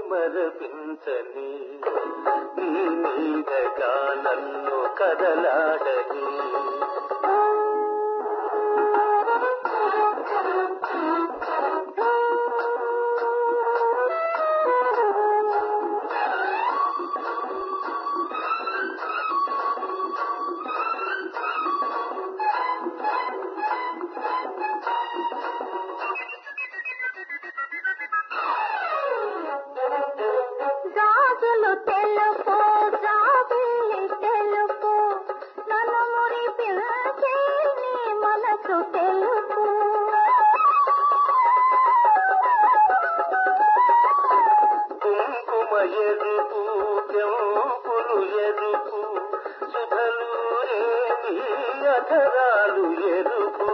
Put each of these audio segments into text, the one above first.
మరపించని నీ నీడగా నన్ను కదలాడని గాజులు తెలుపు జాబిల్లి తెలుపు నన్ను మురిపించే నీ మనసు తెలుపు కుంకుమ ఎరుపు చెంపులు ఎరుపు సుధలూరే నీ అధరాలు ఎరుపు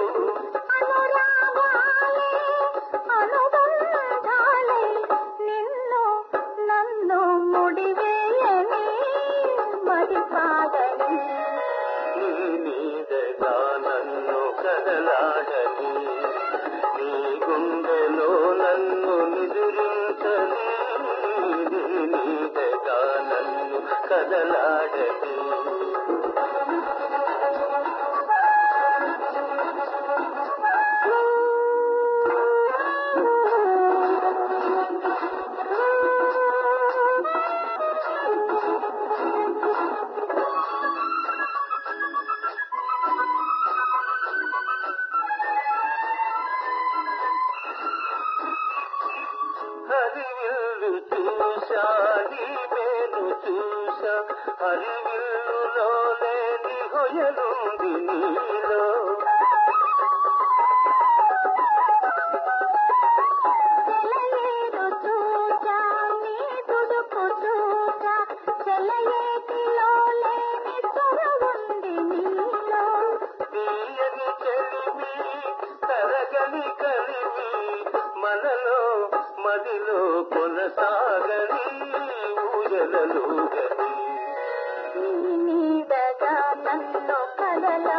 అనుబంధాలై నిన్ను నన్ను ముడివేయని మరిపాడని నీ నీడగా నన్ను కదలాడని నీ గుండెలో నన్ను నిదురించని నీ నీడగా నన్ను కదలాడని హరివిల్లు చూశా నీ మేలు చూశా హరివిల్లులో లేని హొయలుంది నీలో చెలయేరు చూసా నీ తుడుపు చూసా చెలయేటిలో లేని సొరవుంది నీలో తీయని చెలిమి తరగని కలిమి మనలో మదిలో కొనసాగని ఊయలలుగని నీ నీడగా నన్ను కదల